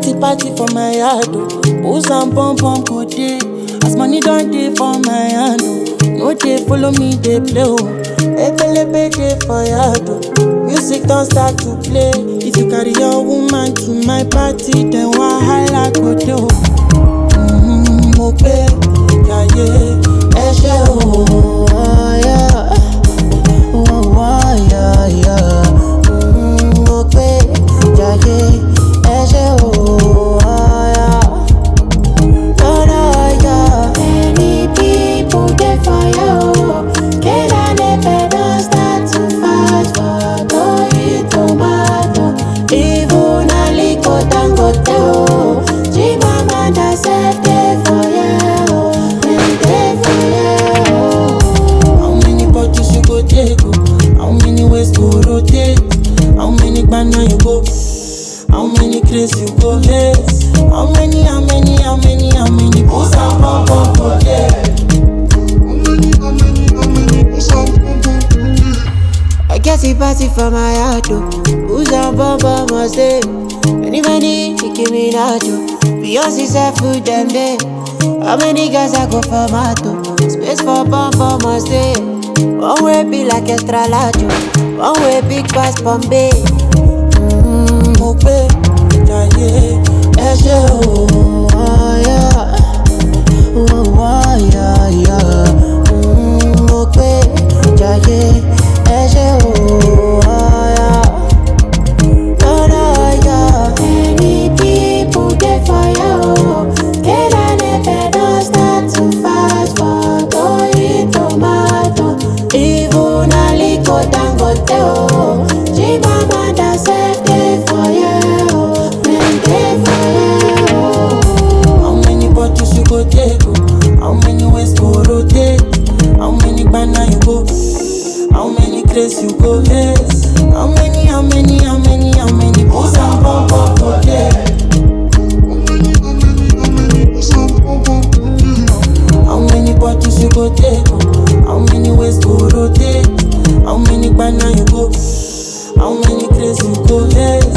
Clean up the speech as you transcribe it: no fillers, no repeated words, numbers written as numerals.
party for my yard, oh. Booze and pom pom go dey. As money don't dey for my hand, oh. No dey follow me, dey play, oh. Ebelebe dey for yard, oh. Music don't start to play. If you carry your woman to my party, then wahala go dey, oh. Mo pe, yeah, yeah, ẹ ṣé, oh, yeah. Mo pe, yeah, yeah, ẹ ṣé, oh, yeah. Many people dey fire, oh. Kelalepe don start to fight for Toyin tomato. Even Aliko Dangote, oh. Chimamanda sef dey fire, oh. Dem dey fire, oh. How many bottles you go take, oh? How many ways to rotate? How many banana you go? How many craze you go lace? How many booze and pom pom go dey? I get a party for my heart, oh. Who's on bumper must stay. Many, Nicki Minaj, oh. Beyonce said food them day. How many guys I go for mato? Space for bumper must stay. One way be like extra large, oh. One way big pass Bombay. Mo pe, yeah, yeah, ẹ ṣé, oh, yeah. Mo pe, yeah, yeah, ẹ ṣé, oh, yeah. Many people dey fire, oh. Kelalepe don start to fight for Toyin tomato. Even Aliko Dangote, oh. Chimamanda sef dey fire, oh. Dem dey fire, oh. How many bottles you go take, oh? How many ways to rotate? How many banana you go? How many craze you go lace? How many booze and pom pom go dey? How many bottles you go take, oh? How many ways to rotate? How many banana you go? How many craze you go lace?